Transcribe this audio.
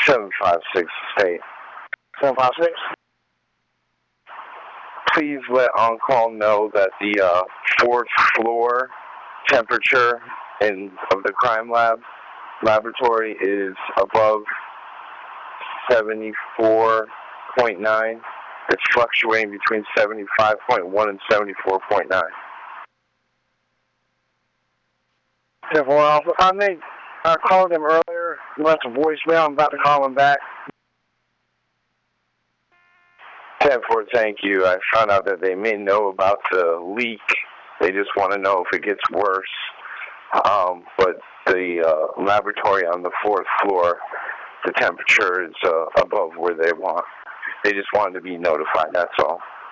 756 state. 756. Please let on-call know that the fourth floor temperature of the crime laboratory is above 74.9. It's fluctuating between 75.1 and 74.9. 10-4 Alpha. I called him earlier, left a voicemail. I'm about to call him back. 10-4, thank you. I found out that they may know about the leak. They just want to know if it gets worse. But the laboratory on the fourth floor, the temperature is above where they want. They just wanted to be notified, that's all.